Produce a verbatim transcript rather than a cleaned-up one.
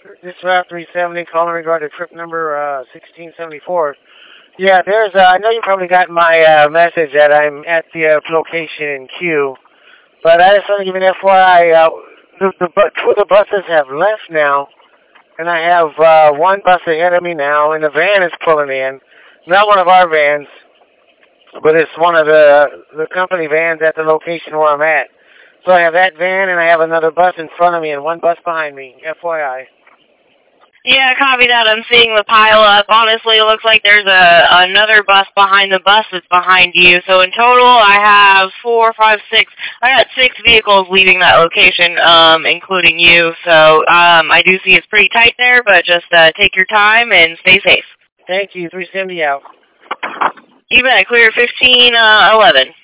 This route three seventy, calling regarding trip number uh, sixteen seventy-four. Yeah, there's. Uh, I know you probably got my uh, message that I'm at the uh, location in Q, but I just want to give you an F Y I. Uh, the, the, two of the buses have left now, and I have uh, one bus ahead of me now, and the van is pulling in. Not one of our vans, but it's one of the the company vans at the location where I'm at. So I have that van, and I have another bus in front of me and one bus behind me. F Y I. Yeah, copy that. I'm seeing the pile up. Honestly, it looks like there's a another bus behind the bus that's behind you. So in total, I have four, five, six. I got six vehicles leaving that location, um, including you. So um, I do see it's pretty tight there, but just uh, take your time and stay safe. Thank you. three seventy out. You bet. Clear fifteen eleven.